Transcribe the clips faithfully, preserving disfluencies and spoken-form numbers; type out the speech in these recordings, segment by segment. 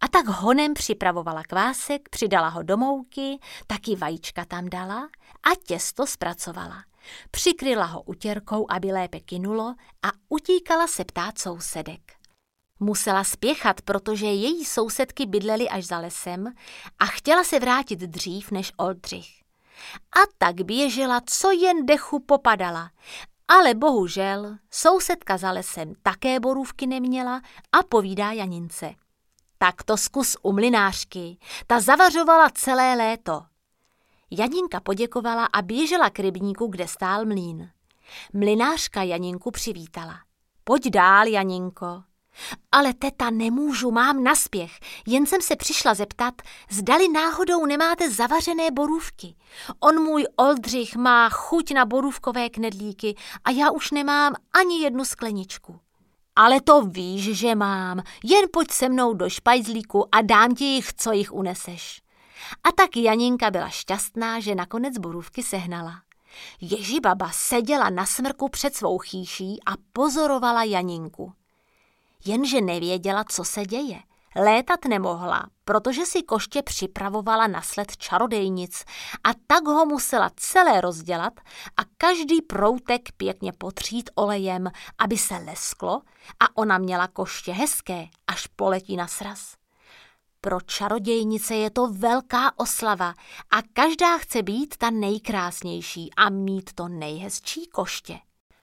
A tak honem připravovala kvásek, přidala ho do mouky, taky vajíčka tam dala a těsto zpracovala. Přikryla ho utěrkou, aby lépe kynulo a utíkala se ptát sousedek. Musela spěchat, protože její sousedky bydlely až za lesem a chtěla se vrátit dřív než Oldřich. A tak běžela, co jen dechu popadala. Ale bohužel sousedka za lesem také borůvky neměla a povídá Janince. Tak to zkus u mlynářky, ta zavařovala celé léto. Janinka poděkovala a běžela k rybníku, kde stál mlýn. Mlynářka Janinku přivítala. Pojď dál, Janinko. Ale teta, nemůžu, mám naspěch. Jen jsem se přišla zeptat, zdali náhodou nemáte zavařené borůvky. On můj Oldřich má chuť na borůvkové knedlíky a já už nemám ani jednu skleničku. Ale to víš, že mám. Jen pojď se mnou do špajzlíku a dám ti jich, co jich uneseš. A tak Janinka byla šťastná, že nakonec borůvky sehnala. Ježibaba seděla na smrku před svou chýší a pozorovala Janinku. Jenže nevěděla, co se děje. Létat nemohla, protože si koště připravovala na sled čarodejnic a tak ho musela celé rozdělat a každý proutek pěkně potřít olejem, aby se lesklo a ona měla koště hezké, až poletí na sraz. Pro čarodějnice je to velká oslava a každá chce být ta nejkrásnější a mít to nejhezčí koště.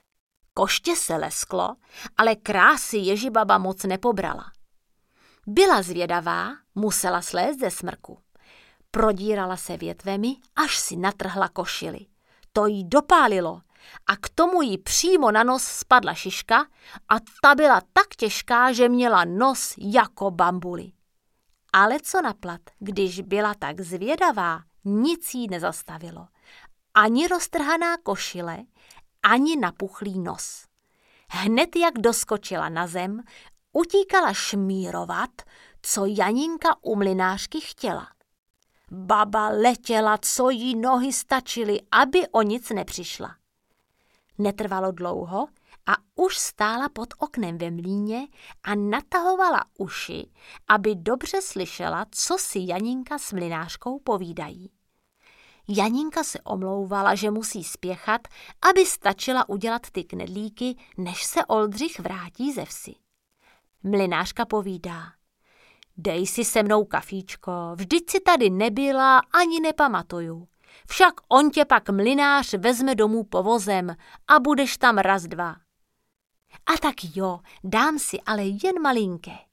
Koště se lesklo, ale krásy Ježibaba moc nepobrala. Byla zvědavá, musela slézt ze smrku. Prodírala se větvemi, až si natrhla košili. To jí dopálilo a k tomu jí přímo na nos spadla šiška a ta byla tak těžká, že měla nos jako bambuli. Ale co naplat, když byla tak zvědavá, nic jí nezastavilo. Ani roztrhaná košile, ani napuchlý nos. Hned jak doskočila na zem, utíkala šmírovat, co Janinka u mlynářky chtěla. Baba letěla, co jí nohy stačily, aby o nic nepřišla. Netrvalo dlouho a už stála pod oknem ve mlýně a natahovala uši, aby dobře slyšela, co si Janinka s mlynářkou povídají. Janinka se omlouvala, že musí spěchat, aby stačila udělat ty knedlíky, než se Oldřich vrátí ze vsi. Mlynářka povídá. Dej si se mnou kafíčko, vždyť si tady nebyla, ani nepamatuju. Však on tě pak mlynář vezme domů povozem a budeš tam raz dva. A tak jo, dám si ale jen malinké.